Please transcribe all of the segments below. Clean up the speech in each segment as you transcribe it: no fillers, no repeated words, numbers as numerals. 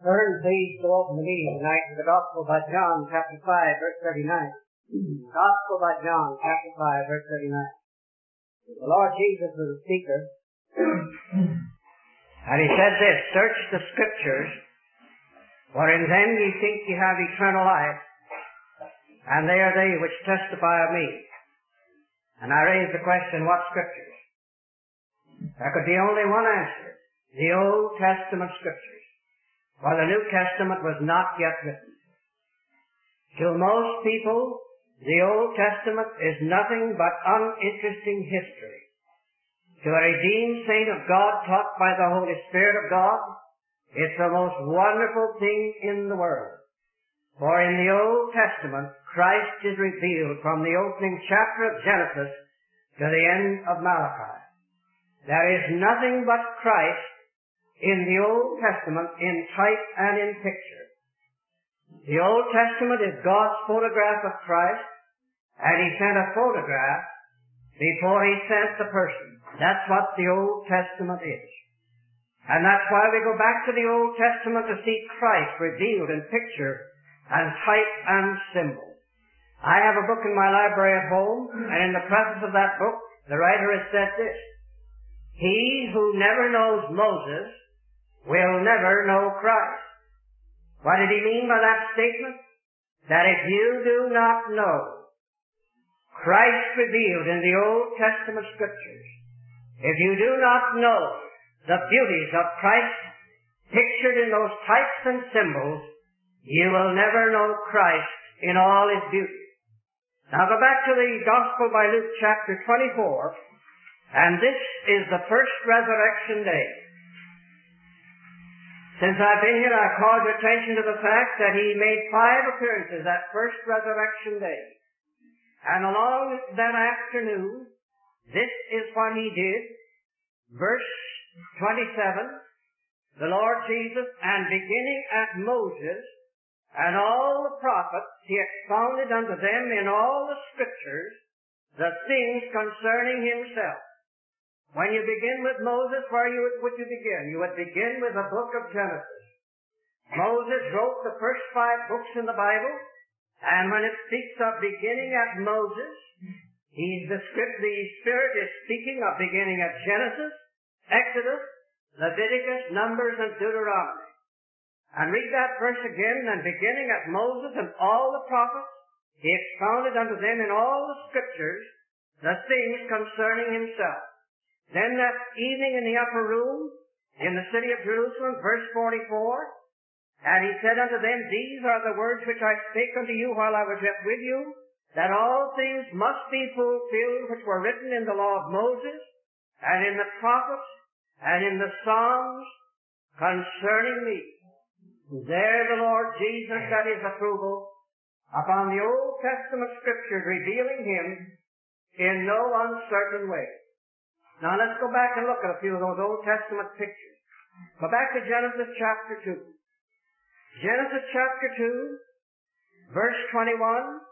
Turn, please, to open the meeting tonight to the Gospel by John, chapter 5, verse 39. Gospel by John, chapter 5, verse 39. The Lord Jesus was the speaker, and he said this, "Search the Scriptures, for in them ye think ye have eternal life, and they are they which testify of me." And I raised the question, what Scriptures? There could be only one answer: the Old Testament Scriptures. For the New Testament was not yet written. To most people, the Old Testament is nothing but uninteresting history. To a redeemed saint of God taught by the Holy Spirit of God, it's the most wonderful thing in the world. For in the Old Testament, Christ is revealed from the opening chapter of Genesis to the end of Malachi. There is nothing but Christ in the Old Testament in type and in picture. The Old Testament is God's photograph of Christ, and He sent a photograph before He sent the person. That's what the Old Testament is. And that's why we go back to the Old Testament to see Christ revealed in picture and type and symbol. I have a book in my library at home, and in the preface of that book, the writer has said this: "He who never knows Moses will never know Christ." What did he mean by that statement? That if you do not know Christ revealed in the Old Testament Scriptures, if you do not know the beauties of Christ pictured in those types and symbols, you will never know Christ in all His beauty. Now go back to the Gospel by Luke chapter 24, and this is the first resurrection day. Since I've been here, I've called your attention to the fact that He made 5 appearances that first resurrection day. And along that afternoon, this is what He did. Verse 27, the Lord Jesus, "And beginning at Moses and all the prophets, He expounded unto them in all the Scriptures the things concerning Himself." When you begin with Moses, where would you begin? You would begin with the book of Genesis. Moses wrote the first 5 books in the Bible, and when it speaks of beginning at Moses, the Spirit is speaking of beginning at Genesis, Exodus, Leviticus, Numbers, and Deuteronomy. And read that verse again, "And beginning at Moses and all the prophets, He expounded unto them in all the Scriptures the things concerning Himself." Then that evening in the upper room, in the city of Jerusalem, verse 44, "And He said unto them, These are the words which I spake unto you while I was yet with you, that all things must be fulfilled which were written in the law of Moses, and in the prophets, and in the Psalms concerning me." There the Lord Jesus set His approval upon the Old Testament Scriptures, revealing Him in no uncertain way. Now let's go back and look at a few of those Old Testament pictures. Go back to Genesis chapter 2. Genesis chapter 2, verse 21.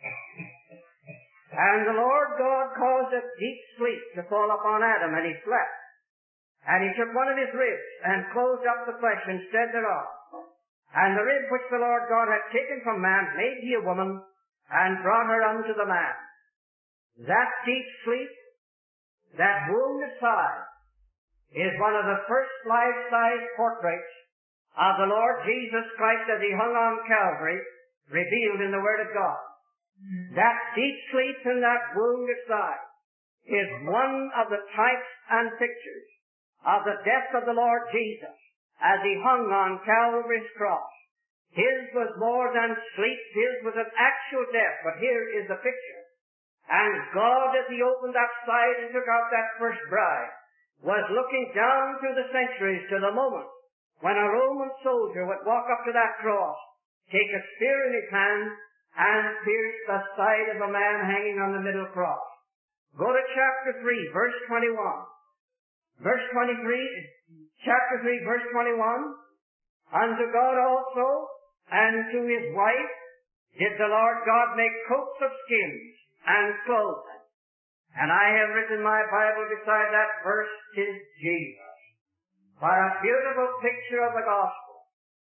"And the Lord God caused a deep sleep to fall upon Adam, and he slept. And He took one of his ribs, and closed up the flesh instead thereof. And the rib which the Lord God had taken from man made He a woman, and brought her unto the man." That deep sleep, that wounded side, is one of the first life-size portraits of the Lord Jesus Christ as He hung on Calvary, revealed in the Word of God. That deep sleep and that wounded side is one of the types and pictures of the death of the Lord Jesus as He hung on Calvary's cross. His was more than sleep, His was an actual death, but here is the picture. And God, as He opened that side and took out that first bride, was looking down through the centuries to the moment when a Roman soldier would walk up to that cross, take a spear in his hand, and pierce the side of a man hanging on the middle cross. Go to chapter 3, verse 21. Verse 23, chapter 3, verse 21. "Unto God also, and to His wife, did the Lord God make coats of skins, and clothe them." And I have written my Bible beside that verse, "'Tis Jesus." What a beautiful picture of the gospel.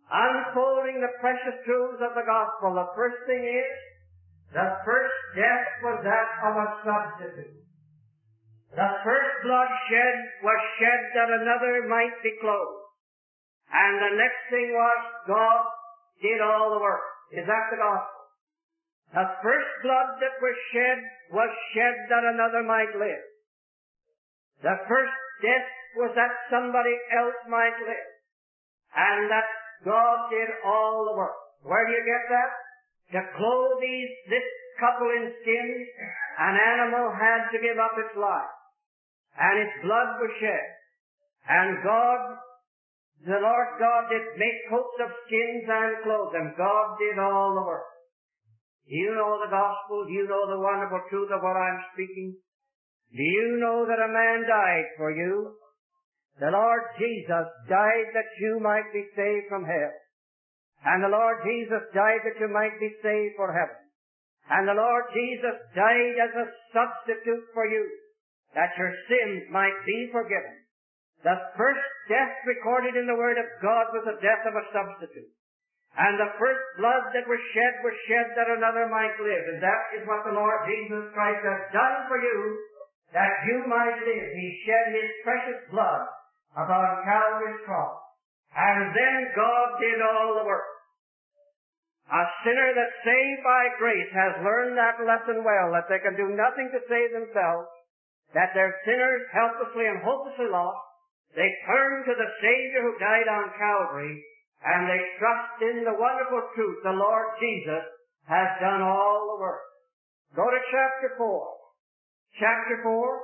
unfolding the precious truths of the gospel. The first thing is, the first death was that of a substitute. The first blood shed was shed that another might be clothed. And the next thing was, God did all the work. Is that the gospel? The first blood that was shed that another might live. The first death was that somebody else might live. And that God did all the work. Where do you get that? To clothe this couple in skins, an animal had to give up its life. And its blood was shed. And God, the Lord God, did make coats of skins and clothe them. God did all the work. Do you know the gospel? Do you know the wonderful truth of what I'm speaking? Do you know that a man died for you? The Lord Jesus died that you might be saved from hell. And the Lord Jesus died that you might be saved for heaven. And the Lord Jesus died as a substitute for you, that your sins might be forgiven. The first death recorded in the Word of God was the death of a substitute. And the first blood that was shed that another might live. And that is what the Lord Jesus Christ has done for you, that you might live. He shed His precious blood upon Calvary's cross. And then God did all the work. A sinner that's saved by grace has learned that lesson well, that they can do nothing to save themselves, that they're sinners helplessly and hopelessly lost. They turn to the Savior who died on Calvary, and they trust in the wonderful truth. The Lord Jesus has done all the work. Go to chapter 4. Chapter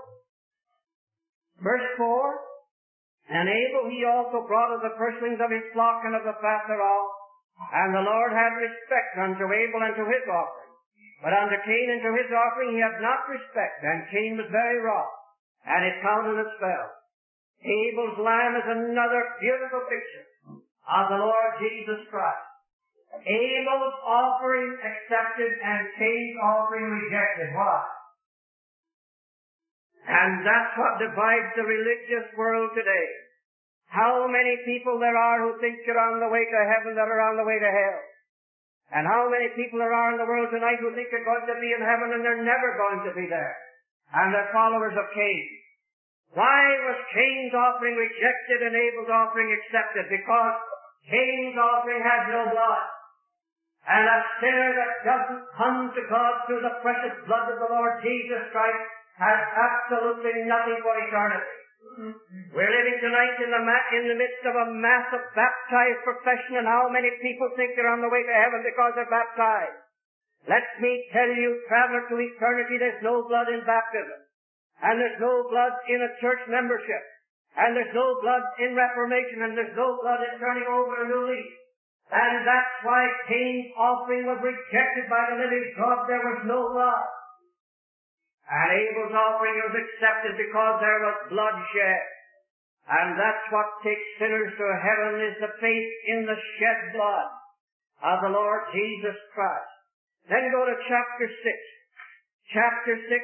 4, verse 4. And Abel he also brought of the firstlings of his flock and of the fat thereof. And the Lord had respect unto Abel and to his offering. But unto Cain and to his offering he had not respect. And Cain was very wroth, and his countenance fell. Abel's lamb is another beautiful picture of the Lord Jesus Christ. Abel's offering accepted and Cain's offering rejected. Why? And that's what divides the religious world today. How many people there are who think you're on the way to heaven that are on the way to hell. And how many people there are in the world tonight who think they're going to be in heaven and they're never going to be there. And they're followers of Cain. Why was Cain's offering rejected and Abel's offering accepted? Because Cain's offering had no blood. And a sinner that doesn't come to God through the precious blood of the Lord Jesus Christ has absolutely nothing for eternity. We're living tonight in the midst of a mass of baptized profession, and how many people think they're on the way to heaven because they're baptized? Let me tell you, traveler to eternity, there's no blood in baptism. And there's no blood in a church membership. And there's no blood in reformation. And there's no blood in turning over a new leaf. And that's why Cain's offering was rejected by the living God. There was no blood. And Abel's offering was accepted because there was blood shed. And that's what takes sinners to heaven, is the faith in the shed blood of the Lord Jesus Christ. Then go to chapter 6. Chapter 6.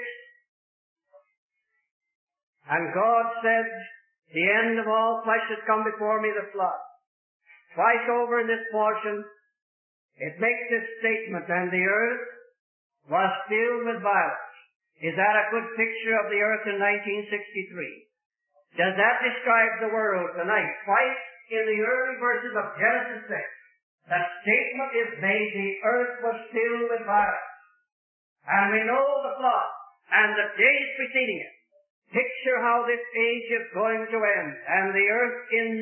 And God said, the end of all flesh has come before me, the flood. Twice over in this portion, it makes this statement, and the earth was filled with violence. Is that a good picture of the earth in 1963? Does that describe the world tonight? Twice in the early verses of Genesis 6, the statement is made, the earth was filled with violence. And we know the flood and the days preceding it. Picture how this age is going to end. And the earth in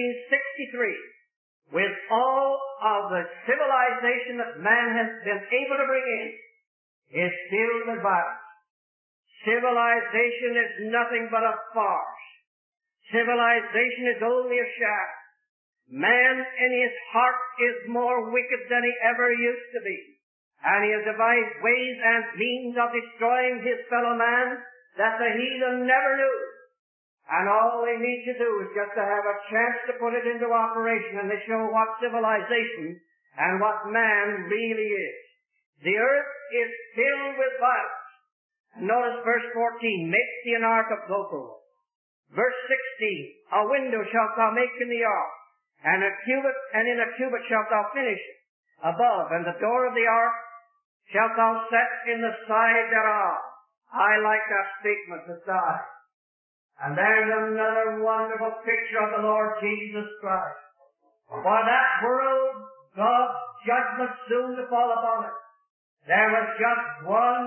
1963, with all of the civilization that man has been able to bring in, is filled with violence. Civilization is nothing but a farce. Civilization is only a shadow. Man in his heart is more wicked than he ever used to be. And he has devised ways and means of destroying his fellow man that the heathen never knew. And all they need to do is just to have a chance to put it into operation, and they show what civilization and what man really is. The earth is filled with violence. Notice verse 14, make thee an ark of gopher wood. Verse 16, a window shalt thou make in the ark, and in a cubit shalt thou finish it above, and the door of the ark shalt thou set in the side thereof. I like that statement, the side. And there's another wonderful picture of the Lord Jesus Christ. For that world, God's judgment soon to fall upon it, there was just one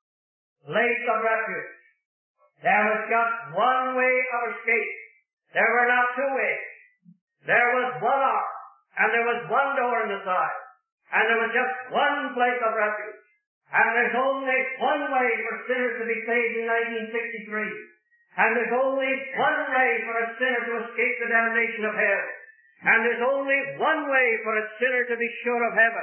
place of refuge. There was just one way of escape. There were not two ways. There was one ark, and there was one door in the side, and there was just one place of refuge. And there's only one way for sinners to be saved in 1963. And there's only one way for a sinner to escape the damnation of hell. And there's only one way for a sinner to be sure of heaven.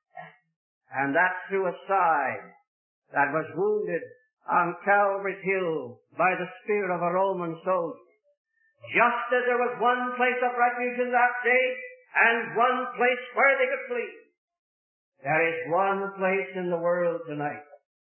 And that's through a side that was wounded on Calvary's hill by the spear of a Roman soldier. Just as there was one place of refuge in that day and one place where they could flee, there is one place in the world tonight.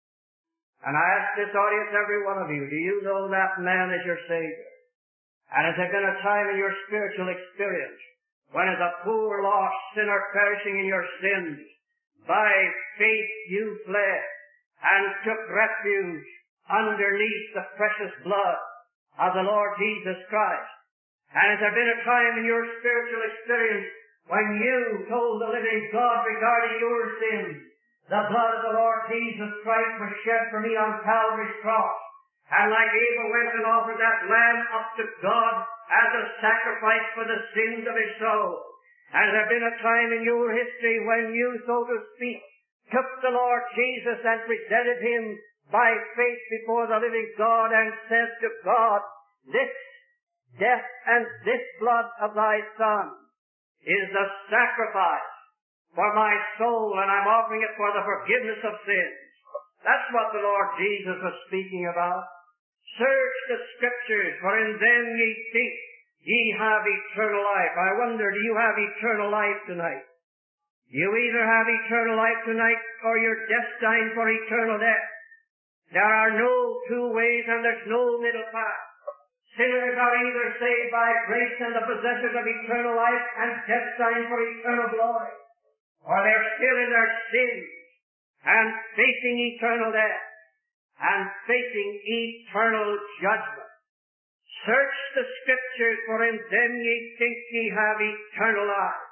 And I ask this audience, every one of you, do you know that man as your Savior? And has there been a time in your spiritual experience when as a poor lost sinner perishing in your sins, by faith you fled and took refuge underneath the precious blood of the Lord Jesus Christ? And has there been a time in your spiritual experience when you told the living God regarding your sins, the blood of the Lord Jesus Christ was shed for me on Calvary's cross, and like Abel went and offered that lamb up to God as a sacrifice for the sins of his soul? Has there been a time in your history when you, so to speak, took the Lord Jesus and presented him by faith before the living God and said to God, this death and this blood of thy Son is the sacrifice for my soul, and I'm offering it for the forgiveness of sins? That's what the Lord Jesus was speaking about. Search the Scriptures, for in them ye think ye have eternal life. I wonder, do you have eternal life tonight? You either have eternal life tonight or you're destined for eternal death. There are no two ways and there's no middle path. Sinners are either saved by grace and the possessors of eternal life and destined for eternal glory, or they're still in their sins and facing eternal death and facing eternal judgment. Search the Scriptures, for in them ye think ye have eternal life.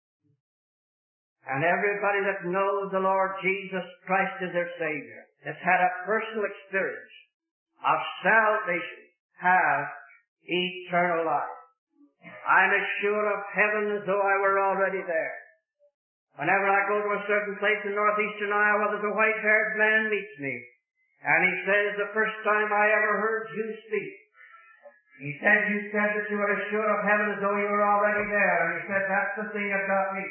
And everybody that knows the Lord Jesus Christ as their Savior, that's had a personal experience of salvation, have eternal life. I'm as sure of heaven as though I were already there. Whenever I go to a certain place in northeastern Iowa, there's a white-haired man meets me, and he says, the first time I ever heard you speak, he said, you said that you were as sure of heaven as though you were already there. And he said, that's the thing that got me.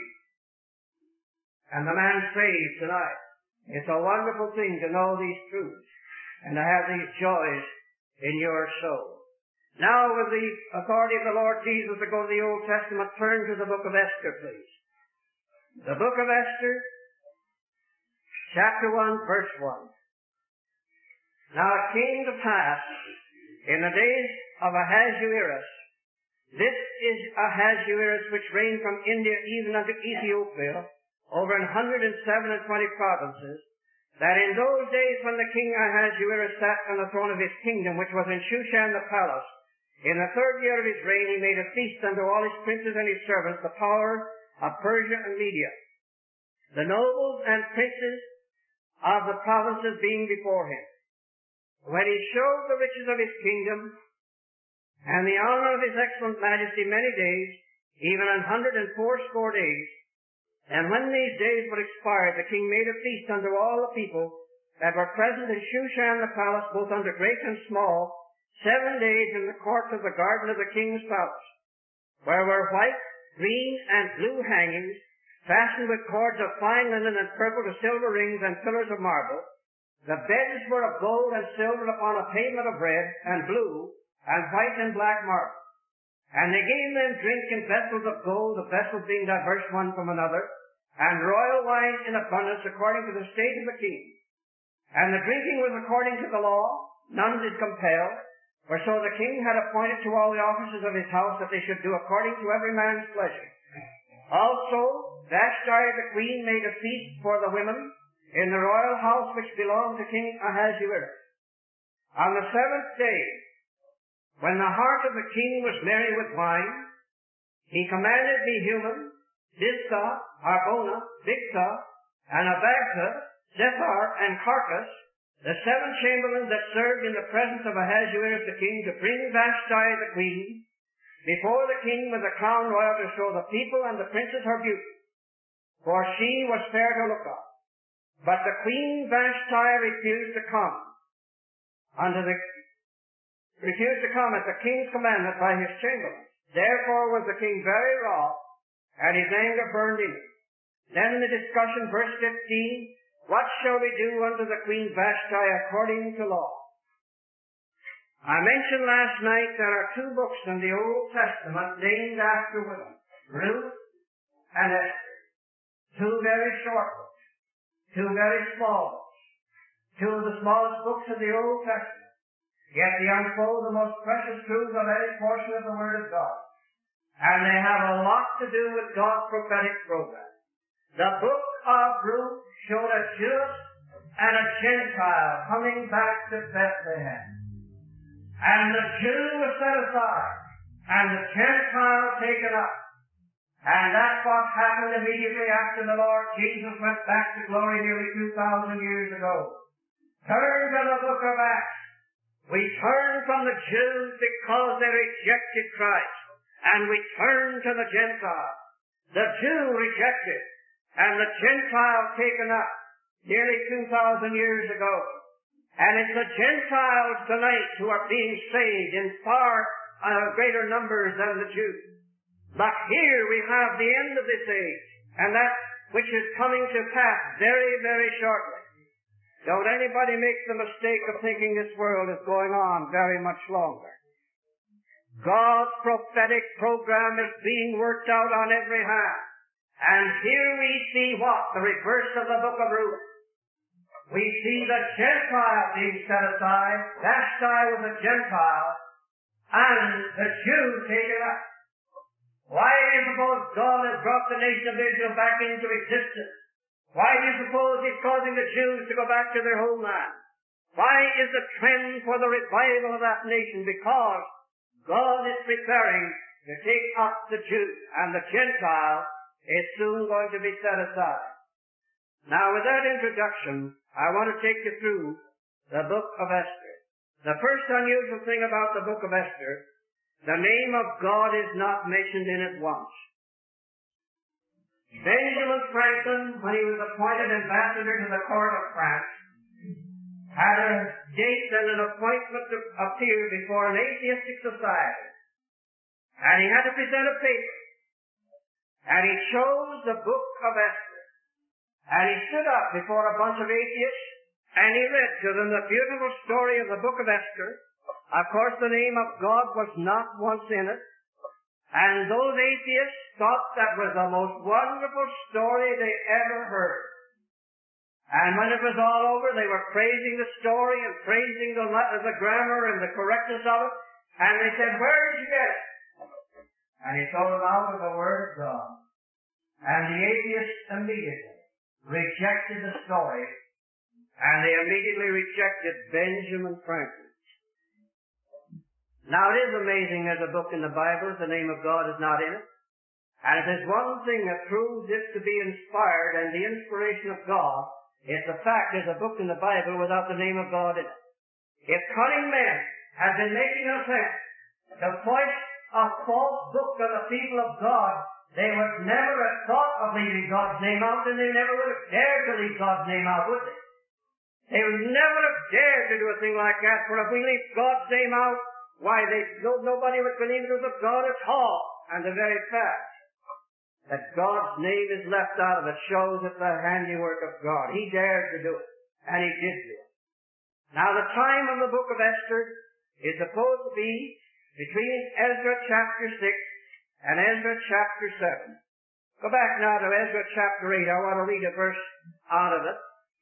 And the man's saved tonight. It's a wonderful thing to know these truths and to have these joys in your soul. Now, with the authority of the Lord Jesus to go to the Old Testament, turn to the book of Esther, please. The book of Esther, chapter 1, verse 1. Now it came to pass in the days of Ahasuerus, this is Ahasuerus which reigned from India even unto Ethiopia, over 127 provinces, that in those days when the king Ahasuerus sat on the throne of his kingdom, which was in Shushan the palace, in the 3rd year of his reign he made a feast unto all his princes and his servants, the power of Persia and Media, the nobles and princes of the provinces being before him. When he showed the riches of his kingdom and the honor of his excellent majesty many days, even 180 days, and when these days were expired, the king made a feast unto all the people that were present in Shushan the palace, both unto great and small, 7 days in the court of the garden of the king's palace, where were white, green, and blue hangings, fastened with cords of fine linen and purple to silver rings and pillars of marble. The beds were of gold and silver upon a pavement of red and blue and white and black marble. And they gave them drink in vessels of gold, the vessels being diverse one from another, and royal wine in abundance according to the state of the king. And the drinking was according to the law, none did compel, for so the king had appointed to all the officers of his house that they should do according to every man's pleasure. Also, Vashti the queen made a feast for the women in the royal house which belonged to King Ahasuerus. On the 7th day, when the heart of the king was merry with wine, he commanded Mehuman, Biztha, Harbona, Bigtha, and Abagtha, Zethar, and Carcas, the 7 chamberlains that served in the presence of Ahasuerus the king, to bring Vashti the queen before the king with the crown royal, to show the people and the princes her beauty, for she was fair to look on. But the queen Vashti refused to come at the king's commandment by his chamberlains. Therefore was the king very wroth, and his anger burned in him. Then the discussion, verse 15, what shall we do unto the queen Vashti according to law? I mentioned last night there are 2 books in the Old Testament named after women, Ruth and Esther. 2 very short books, 2 very small books, 2 of the smallest books in the Old Testament. Yet they unfold the most precious truths of any portion of the Word of God. And they have a lot to do with God's prophetic program. The book of Ruth showed a Jew and a Gentile coming back to Bethlehem. And the Jew was set aside, and the Gentile taken up. And that's what happened immediately after the Lord Jesus went back to glory nearly 2,000 years ago. Turn to the book of Acts. We turn from the Jews because they rejected Christ, and we turn to the Gentiles. The Jew rejected, and the Gentile taken up nearly 2,000 years ago. And it's the Gentiles tonight who are being saved in far greater numbers than the Jews. But here we have the end of this age, and that which is coming to pass very, very shortly. Don't anybody make the mistake of thinking this world is going on very much longer. God's prophetic program is being worked out on every hand. And here we see what? The reverse of the book of Ruth. We see the Gentile being set aside. Vashti was a Gentile, and the Jew taken up. Why do you suppose God has brought the nation of Israel back into existence? Why do you suppose He's causing the Jews to go back to their homeland? Why is the trend for the revival of that nation? Because God is preparing to take up the Jew, and the Gentile is soon going to be set aside. Now, with that introduction, I want to take you through the book of Esther. The first unusual thing about the book of Esther, the name of God is not mentioned in it once. Benjamin Franklin, when he was appointed ambassador to the court of France, had a date and an appointment to appear before an atheistic society. And he had to present a paper. And he chose the book of Esther. And he stood up before a bunch of atheists, and he read to them the beautiful story of the book of Esther. Of course, the name of God was not once in it. And those atheists thought that was the most wonderful story they ever heard. And when it was all over, they were praising the story and praising the grammar and the correctness of it. And they said, where did you get it? And he told them out of the Word of God. And the atheists immediately rejected the story, and they immediately rejected Benjamin Franklin. Now, it is amazing there's a book in the Bible, the name of God is not in it. And if there's one thing that proves this to be inspired and the inspiration of God, it's the fact there's a book in the Bible without the name of God in it. If cunning men had been making an attempt to foist a false book on the people of God, they would never have thought of leaving God's name out, and they never would have dared to leave God's name out, would they? They would never have dared to do a thing like that, for if we leave God's name out, why, nobody would believe it was of God at all. And the very fact that God's name is left out of it shows it's the handiwork of God. He dared to do it, and He did do it. Now, the time of the book of Esther is supposed to be between Ezra chapter 6 and Ezra chapter 7. Go back now to Ezra chapter 8. I want to read a verse out of it.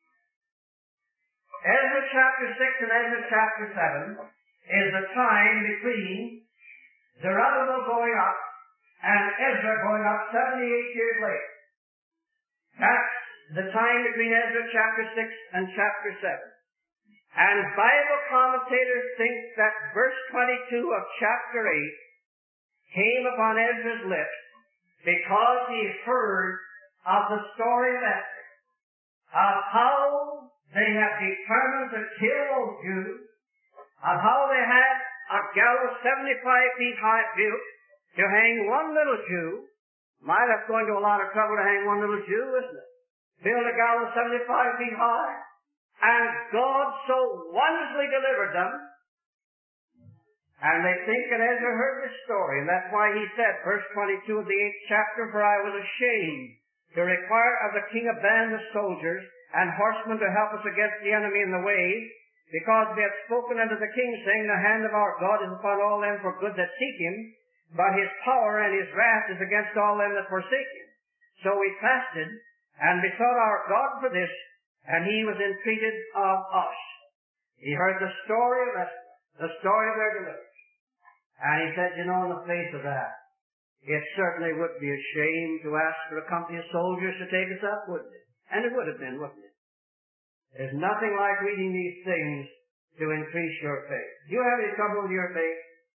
Ezra chapter 6 and Ezra chapter 7 is the time between Zerubbabel going up and Ezra going up 78 years later. That's the time between Ezra chapter 6 and chapter 7. And Bible commentators think that verse 22 of chapter 8 came upon Ezra's lips because he heard of the story of Esther, of how they had determined to kill those Jews, of how they had a gallows 75 feet high built to hang one little Jew. My, that's going to a lot of trouble to hang one little Jew, isn't it? Build a gallows 75 feet high. And God so wonderfully delivered them. And they think that Ezra heard this story, and that's why he said, verse 22 of the 8th chapter, "For I was ashamed to require of the king a band of soldiers and horsemen to help us against the enemy in the ways, because we had spoken unto the king, saying, The hand of our God is upon all them for good that seek him, but his power and his wrath is against all them that forsake him. So we fasted and besought our God for this, and he was entreated of us." He heard the story of Esther, the story of their deliverance. And he said, in the face of that, it certainly would be a shame to ask for a company of soldiers to take us up, wouldn't it? And it would have been, wouldn't it? There's nothing like reading these things to increase your faith. Do you have any trouble with your faith?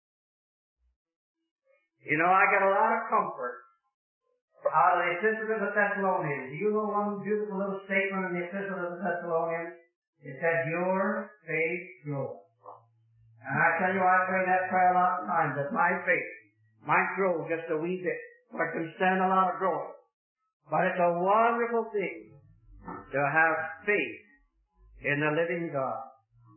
I get a lot of comfort out of the Epistle to the Thessalonians. Do you know one beautiful little statement in the Epistle to the Thessalonians? It said, "Your faith grows." And I tell you, I pray that prayer a lot of times, that my faith might grow just a wee bit. I can stand a lot of growing. But it's a wonderful thing to have faith in the living God.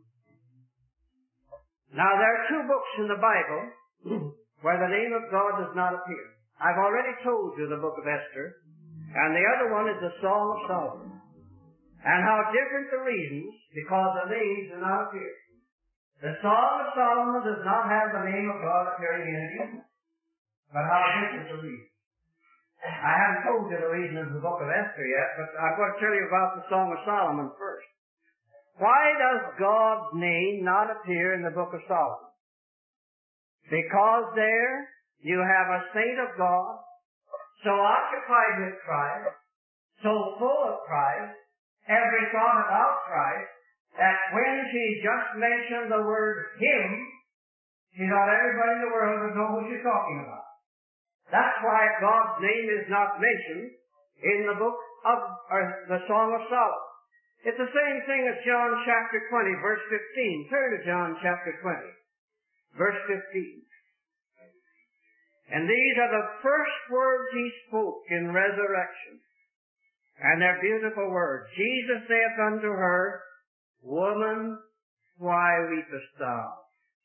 Now, there are two books in the Bible where the name of God does not appear. I've already told you the book of Esther, and the other one is the Song of Solomon. And how different the reasons, because the names do not appear. The Song of Solomon does not have the name of God appearing in it, but how different the reason. I haven't told you the reason of the book of Esther yet, but I'm going to tell you about the Song of Solomon first. Why does God's name not appear in the book of Solomon? Because there you have a saint of God, so occupied with Christ, so full of Christ, every thought about Christ, that when she just mentioned the word him, she thought everybody in the world would know who she's talking about. That's why God's name is not mentioned in the book of, the Song of Solomon. It's the same thing as John chapter 20, verse 15. Turn to John chapter 20, verse 15. And these are the first words he spoke in resurrection. And they're beautiful words. Jesus saith unto her, "Woman, why weepest thou?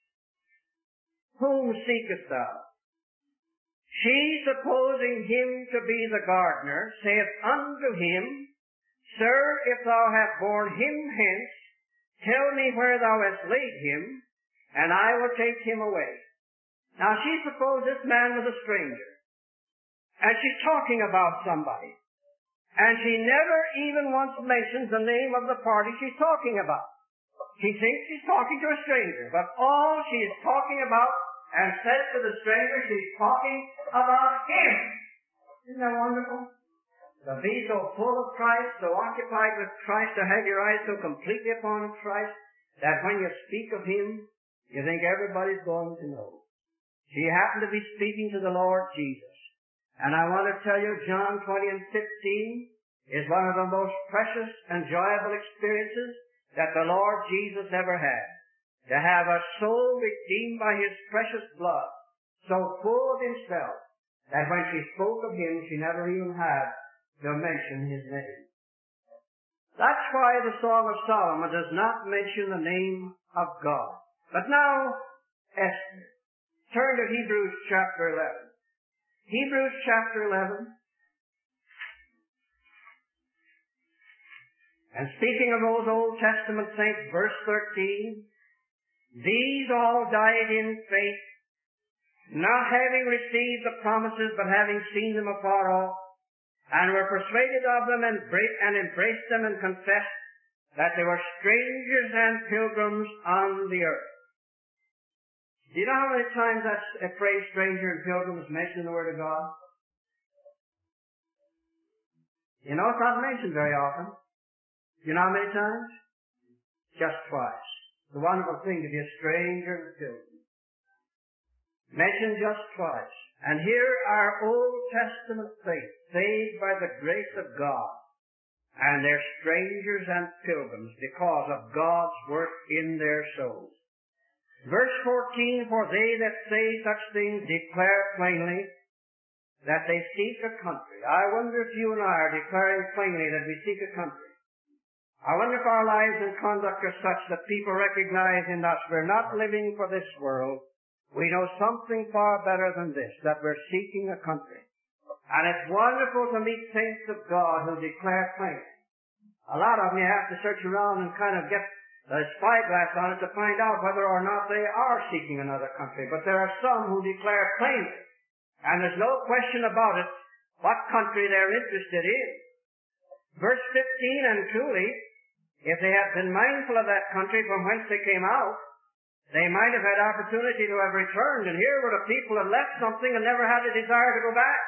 Whom seekest thou?" She, supposing him to be the gardener, saith unto him, "Sir, if thou hast borne him hence, tell me where thou hast laid him, and I will take him away." Now she supposed this man was a stranger, and she's talking about somebody, and she never even once mentions the name of the party she's talking about. She thinks she's talking to a stranger, but all she is talking about and says to the stranger, she's talking about him. Isn't that wonderful? To be so full of Christ, so occupied with Christ, to have your eyes so completely upon Christ, that when you speak of him, you think everybody's going to know. She happened to be speaking to the Lord Jesus. And I want to tell you, John 20 and 15 is one of the most precious, enjoyable experiences that the Lord Jesus ever had. To have a soul redeemed by his precious blood, so full of himself, that when she spoke of him, she never even had to mention his name. That's why the Song of Solomon does not mention the name of God. But now, Esther. Turn to Hebrews chapter 11. Hebrews chapter 11. And speaking of those Old Testament saints, verse 13, "These all died in faith, not having received the promises, but having seen them afar off, and were persuaded of them, and embraced them, and confessed that they were strangers and pilgrims on the earth." Do you know how many times that phrase stranger and pilgrim is mentioned in the Word of God? You know, it's not mentioned very often. You know how many times? Just twice. It's a wonderful thing to be a stranger and a pilgrim. Mentioned just twice. And here are Old Testament saints, saved by the grace of God. And they're strangers and pilgrims because of God's work in their souls. Verse 14, for they that say such things declare plainly that they seek a country. I wonder if you and I are declaring plainly that we seek a country. I wonder if our lives and conduct are such that people recognize in us we're not living for this world. We know something far better than this, that we're seeking a country. And it's wonderful to meet saints of God who declare plainly. A lot of them you have to search around and kind of get the spyglass on it to find out whether or not they are seeking another country. But there are some who declare plainly, and there's no question about it, what country they're interested in. Verse 15, and truly, if they had been mindful of that country from whence they came out, they might have had opportunity to have returned, and here were the people who had left something and never had a desire to go back.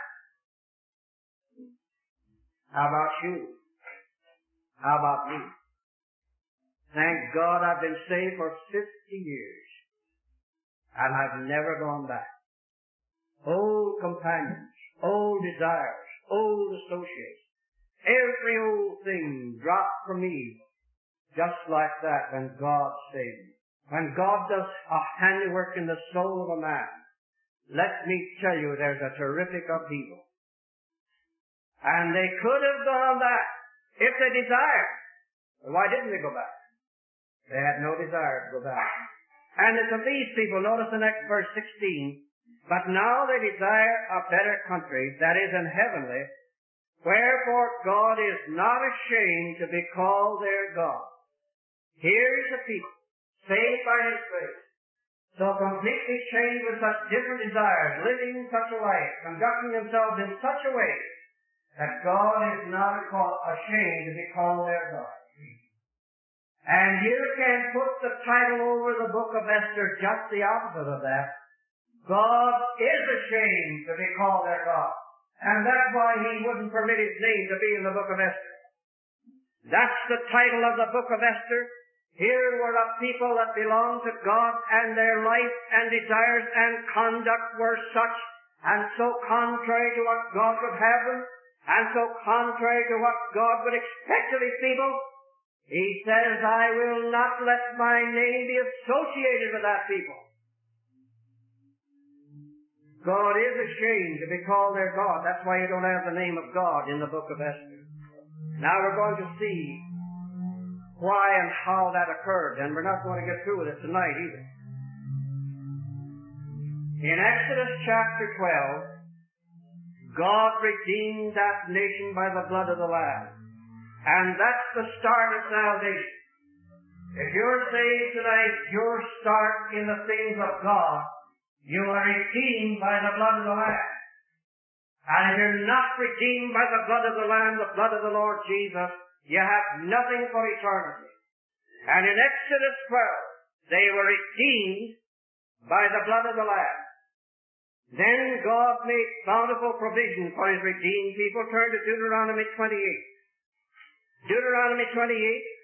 How about you? How about me? Thank God I've been saved for 50 years, and I've never gone back. Old companions, old desires, old associates, every old thing dropped from me just like that when God saved me. When God does a handiwork in the soul of a man, let me tell you, there's a terrific upheaval. And they could have gone back if they desired. But why didn't they go back? They had no desire to go back. And it's of these people, notice the next verse 16, but now they desire a better country, that is in heavenly, wherefore God is not ashamed to be called their God. Here's a people, saved by His grace, so completely changed with such different desires, living such a life, conducting themselves in such a way, that God is not ashamed to be called their God. And you can put the title over the book of Esther, just the opposite of that. God is ashamed to be called their God. And that's why He wouldn't permit His name to be in the book of Esther. That's the title of the book of Esther. Here were a people that belonged to God, and their life and desires and conduct were such, and so contrary to what God would have them, and so contrary to what God would expect of His people. He says, I will not let my name be associated with that people. God is ashamed to be called their God. That's why you don't have the name of God in the book of Esther. Now we're going to see why and how that occurred, and we're not going to get through with it tonight either. In Exodus chapter 12, God redeemed that nation by the blood of the Lamb. And that's the start of salvation. If you're saved tonight, your start in the things of God, you are redeemed by the blood of the Lamb. And if you're not redeemed by the blood of the Lamb, the blood of the Lord Jesus, you have nothing for eternity. And in Exodus 12, they were redeemed by the blood of the Lamb. Then God made bountiful provision for His redeemed people. Turn to Deuteronomy 28. Deuteronomy 28.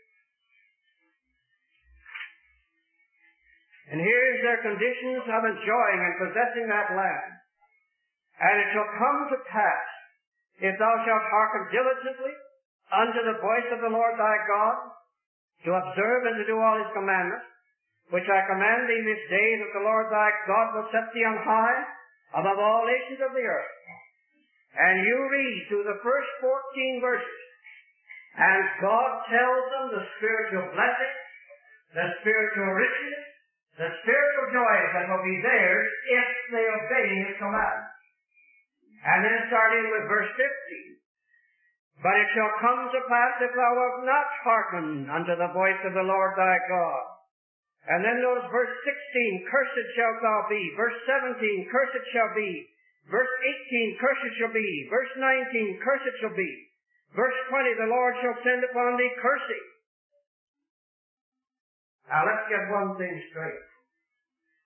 And here's their conditions of enjoying and possessing that land. And it shall come to pass, if thou shalt hearken diligently unto the voice of the Lord thy God, to observe and to do all His commandments, which I command thee this day, that the Lord thy God will set thee on high above all nations of the earth. And you read through the first 14 verses, and God tells them the spiritual blessings, the spiritual riches, the spiritual joys that will be theirs if they obey His commandments. And then starting with verse 15, but it shall come to pass if thou wilt not hearken unto the voice of the Lord thy God. And then notice verse 16, cursed shalt thou be. Verse 17, cursed shall be. Verse 18, cursed shall be. Verse 19, cursed shall be. Verse 20, the Lord shall send upon thee cursing. Now let's get one thing straight.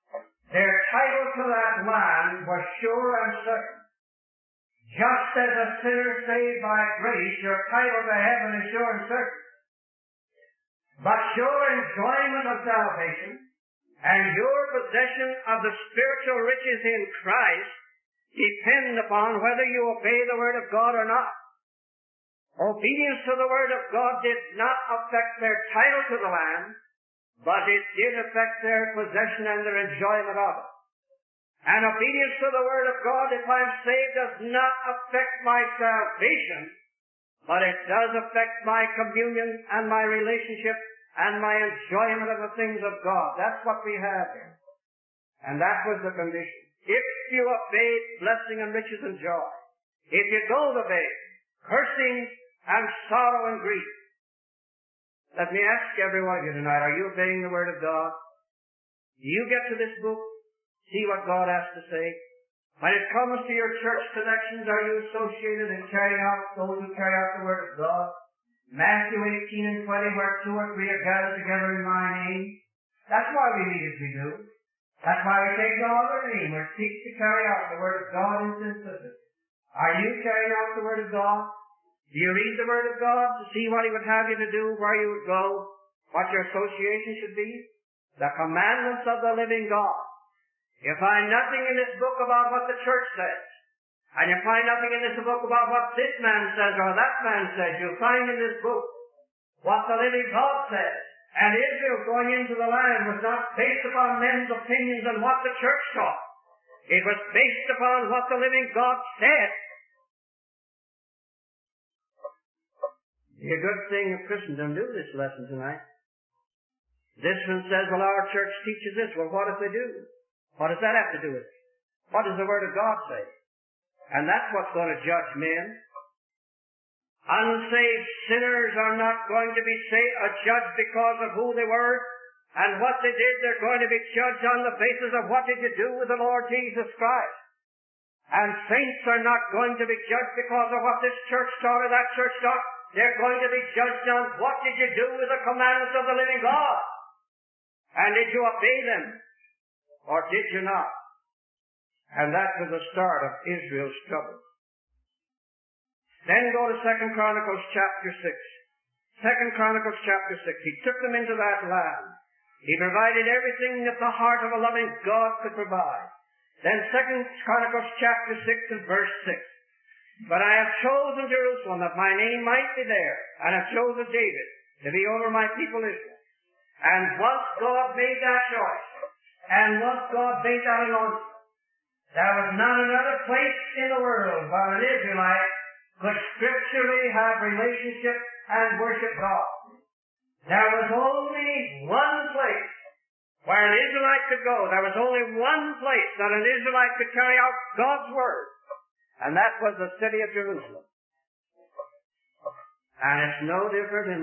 their title to that land was sure and certain. Just as a sinner saved by grace, your title to heaven is sure and certain. But your enjoyment of salvation and your possession of the spiritual riches in Christ depend upon whether you obey the Word of God or not. Obedience to the Word of God did not affect their title to the land, but it did affect their possession and their enjoyment of it. And obedience to the Word of God, if I'm saved, does not affect my salvation, but it does affect my communion and my relationship and my enjoyment of the things of God. That's what we have here. And that was the condition. If you obey blessing and riches and joy, if you don't obey cursing and sorrow and grief, let me ask every one of you tonight, are you obeying the Word of God? Do you get to this book, see what God has to say? When it comes to your church connections, are you associated in carrying out those who carry out the Word of God? Matthew 18 and 20, where 2 or 3 are gathered together in my name. That's why we meet as we do. That's why we take no other name. We seek to carry out the Word of God in simplicity. Are you carrying out the Word of God? Do you read the Word of God to see what He would have you to do, where you would go, what your association should be? The commandments of the living God. You find nothing in this book about what the church says. And you find nothing in this book about what this man says or that man says. You find in this book what the living God says. And Israel going into the land was not based upon men's opinions and what the church taught. It was based upon what the living God said. It's a good thing if Christendom do this lesson tonight. This one says, well, our church teaches this. Well, what if they do? What does that have to do with it? What does the Word of God say? And that's what's going to judge men. Unsaved sinners are not going to be judged because of who they were and what they did. They're going to be judged on the basis of what did you do with the Lord Jesus Christ. And saints are not going to be judged because of what this church taught or that church taught. They're going to be judged on what did you do with the commandments of the living God. And did you obey them? Or did you not? And that was the start of Israel's trouble. Then go to 2 Chronicles chapter 6. 2 Chronicles chapter 6. He took them into that land. He provided everything that the heart of a loving God could provide. Then 2 Chronicles chapter 6 and verse 6. But I have chosen Jerusalem that my name might be there, and have chosen David to be over my people Israel. And once God made that choice, and once God made that announcement, there was not another place in the world where an Israelite could scripturally have relationship and worship God. There was only one place where an Israelite could go. There was only one place that an Israelite could carry out God's Word. And that was the city of Jerusalem. And it's no different in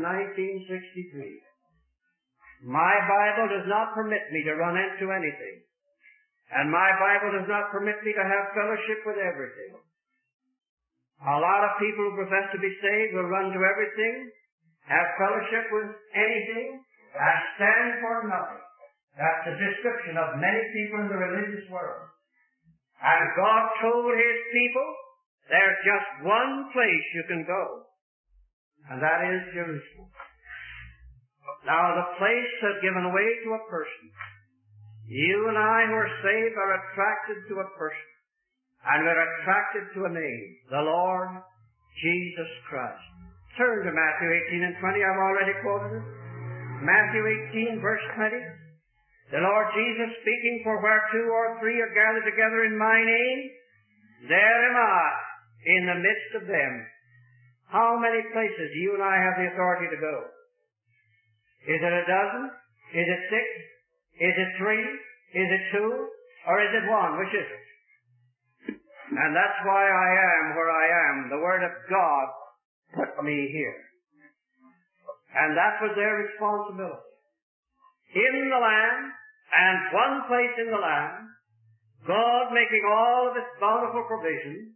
1963. My Bible does not permit me to run into anything. And my Bible does not permit me to have fellowship with everything. A lot of people who profess to be saved will run to everything, have fellowship with anything, and stand for nothing. That's the description of many people in the religious world. And God told His people, there's just one place you can go, and that is Jerusalem. Now the place has given way to a person. You and I who are saved are attracted to a person. And we're attracted to a name, the Lord Jesus Christ. Turn to Matthew 18 and 20. I've already quoted it. Matthew 18, verse 20. The Lord Jesus speaking, for where 2 or 3 are gathered together in my name, there am I in the midst of them. How many places do you and I have the authority to go? Is it a dozen? Is it 6? Is it 3? Is it 2? Or is it 1? Which is it? And that's why I am where I am. The Word of God put me here. And that was their responsibility. In the land, and one place in the land, God making all of His bountiful provision,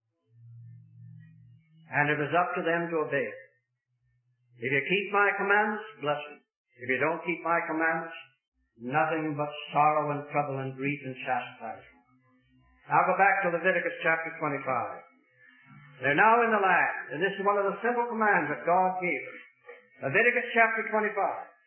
and it was up to them to obey it. If you keep my commandments, bless you. If you don't keep my commandments, nothing but sorrow and trouble and grief and chastisement. Now go back to Leviticus chapter 25. They're now in the land, and this is one of the simple commands that God gave us. Leviticus chapter 25.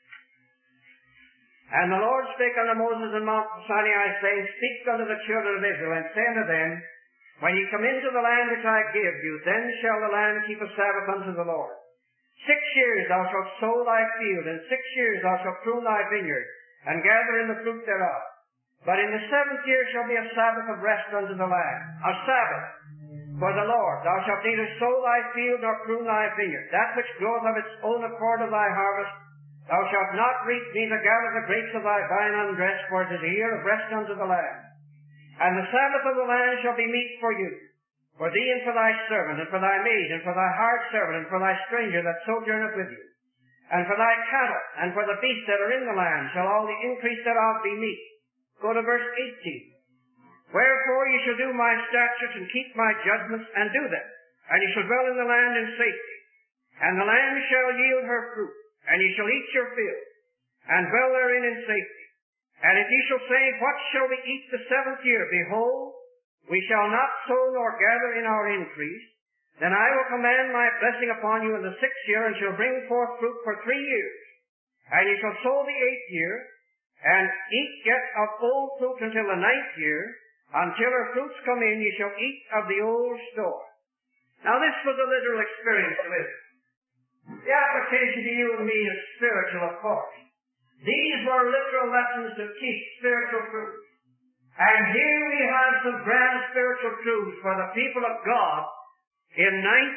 And the Lord spake unto Moses in Mount Sinai, saying, Speak unto the children of Israel, and say unto them, When ye come into the land which I give you, then shall the land keep a Sabbath unto the Lord. 6 years thou shalt sow thy field, and 6 years thou shalt prune thy vineyard, and gather in the fruit thereof. But in the 7th year shall be a Sabbath of rest unto the land, a Sabbath for the Lord. Thou shalt neither sow thy field nor prune thy vineyard. That which groweth of its own accord of thy harvest, thou shalt not reap, neither gather the grapes of thy vine undressed, for it is a year of rest unto the land. And the Sabbath of the land shall be meat for you, for thee and for thy servant, and for thy maid, and for thy hired servant, and for thy stranger that sojourneth with you. And for thy cattle, and for the beasts that are in the land, shall all the increase thereof be meat. Go to verse 18. Wherefore ye shall do my statutes, and keep my judgments, and do them. And ye shall dwell in the land in safety. And the land shall yield her fruit, and ye shall eat your fill, and dwell therein in safety. And if ye shall say, What shall we eat the 7th year? Behold, we shall not sow nor gather in our increase. Then I will command my blessing upon you in the 6th year, and shall bring forth fruit for 3 years. And ye shall sow the 8th year, and eat yet of old fruit until the 9th year. Until her fruits come in, ye shall eat of the old store. Now this was a literal experience of it. The application to you and me is spiritual, of course. These were literal lessons to teach spiritual truths. And here we have some grand spiritual truths for the people of God in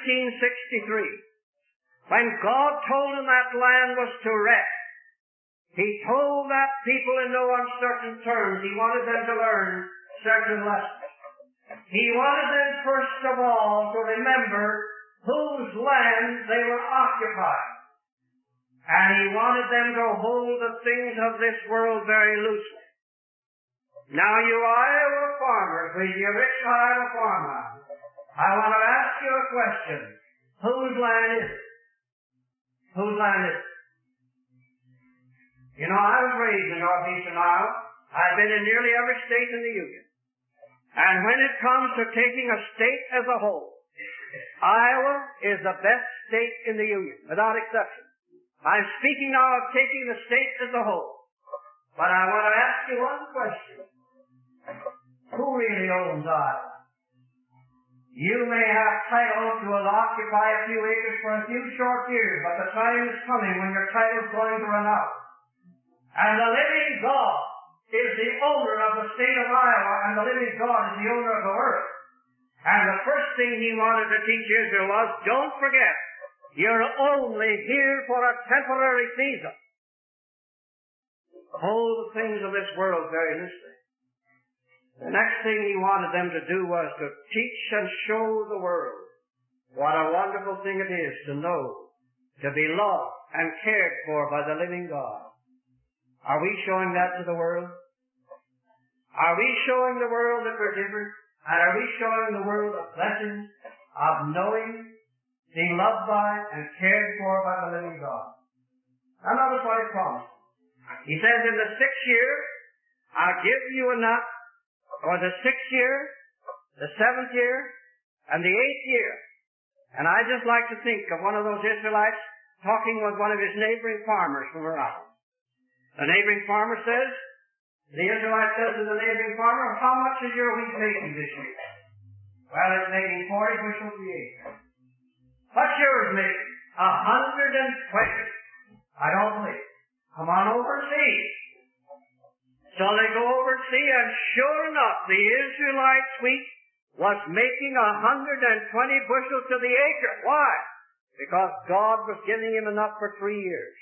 1963. When God told them that land was to rest, He told that people in no uncertain terms He wanted them to learn certain lessons. He wanted them, first of all, to remember whose land they were occupying. And He wanted them to hold the things of this world very loosely. Now you Iowa farmers, with your rich Iowa farmland, I want to ask you a question. Whose land is it? Whose land is it? You know, I was raised in northeastern Iowa. I've been in nearly every state in the Union. And when it comes to taking a state as a whole, Iowa is the best state in the Union, without exception. I'm speaking now of taking the state as a whole. But I want to ask you one question. Who really owns Iowa? You may have title to occupy a few acres for a few short years, but the time is coming when your title is going to run out. And the living God is the owner of the state of Iowa, and the living God is the owner of the earth. And the first thing He wanted to teach Israel was, don't forget, you're only here for a temporary season. Hold the things of this world very loosely. The next thing He wanted them to do was to teach and show the world what a wonderful thing it is to know, to be loved and cared for by the living God. Are we showing that to the world? Are we showing the world that we're different? And are we showing the world the blessings of knowing, being loved by, and cared for by the living God? Now notice what He promised. He says, in the 6th year, I'll give you enough, or the 6th year, the 7th year, and the 8th year. And I just like to think of one of those Israelites talking with one of his neighboring farmers from around. The neighboring farmer says, the Israelite says to the neighboring farmer, how much is your wheat making this year? Well, it's making 40 bushels a acre. What's yours making? 120. I don't believe. Come on over and see. So they go over and see, and sure enough, the Israelite's wheat was making 120 bushels to the acre. Why? Because God was giving him enough for 3 years.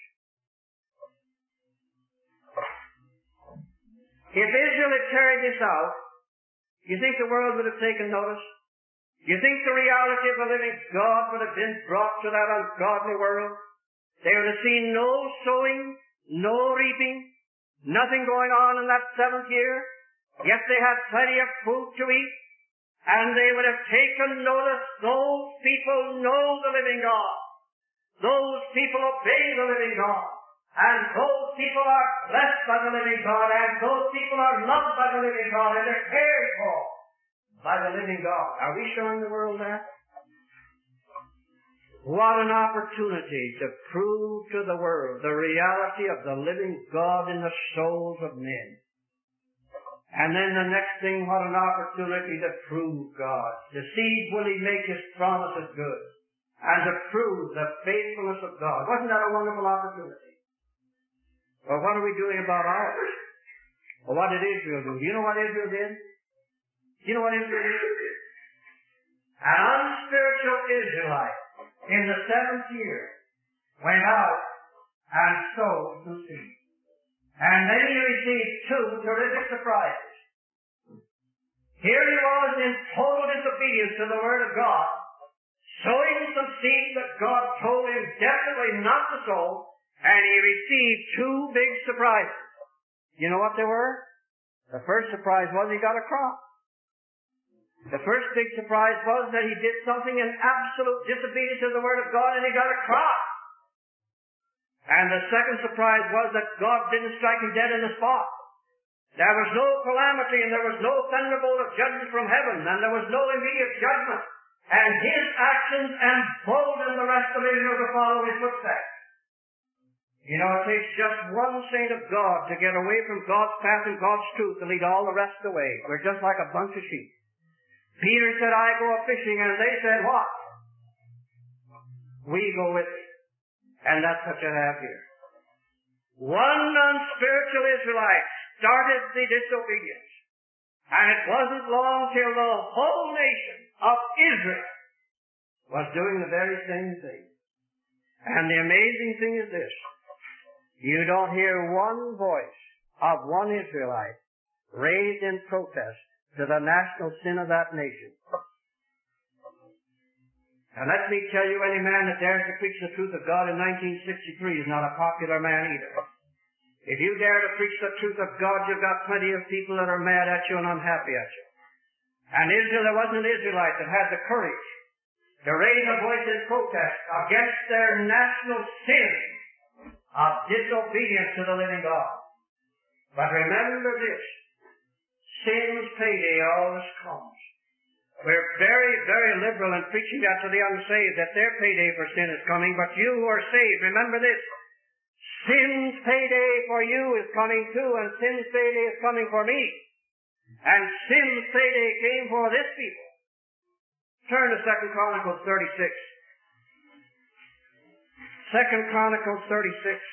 If Israel had carried this out, do you think the world would have taken notice? Do you think the reality of the living God would have been brought to that ungodly world? They would have seen no sowing, no reaping, nothing going on in that 7th year, yet they had plenty of food to eat, and they would have taken notice. Those people know the living God. Those people obey the living God. And those people are blessed by the living God, and those people are loved by the living God, and they're cared for by the living God. Are we showing the world that? What an opportunity to prove to the world the reality of the living God in the souls of men. And then the next thing, what an opportunity to prove God. To see will He make His promises good, and to prove the faithfulness of God. Wasn't that a wonderful opportunity? Well, what are we doing about ours? Well, what did Israel do? Do you know what Israel did? Do you know what Israel did? An unspiritual Israelite in the 7th year went out and sowed some seed. And then he received 2 terrific surprises. Here he was in total disobedience to the Word of God, sowing some seed that God told him definitely not to sow, and he received 2 big surprises. You know what they were? The first surprise was he got a crop. The first big surprise was that he did something in absolute disobedience to the Word of God, and he got a crop. And the second surprise was that God didn't strike him dead in the spot. There was no calamity, and there was no thunderbolt of judgment from heaven, and there was no immediate judgment. And his actions emboldened the rest of Israel to follow his footsteps. You know, it takes just one saint of God to get away from God's path and God's truth and lead all the rest away. We're just like a bunch of sheep. Peter said, I go a-fishing, and they said, what? We go with you. And that's what you have here. One unspiritual Israelite started the disobedience. And it wasn't long till the whole nation of Israel was doing the very same thing. And the amazing thing is this. You don't hear one voice of one Israelite raised in protest to the national sin of that nation. And let me tell you, any man that dares to preach the truth of God in 1963 is not a popular man either. If you dare to preach the truth of God, you've got plenty of people that are mad at you and unhappy at you. And Israel, there wasn't an Israelite that had the courage to raise a voice in protest against their national sin of disobedience to the living God. But remember this, sin's payday always comes. We're very, very liberal in preaching that to the unsaved, that their payday for sin is coming, but you who are saved, remember this, sin's payday for you is coming too, and sin's payday is coming for me. And sin's payday came for this people. Turn to 2 Chronicles 36. 2 Chronicles 36.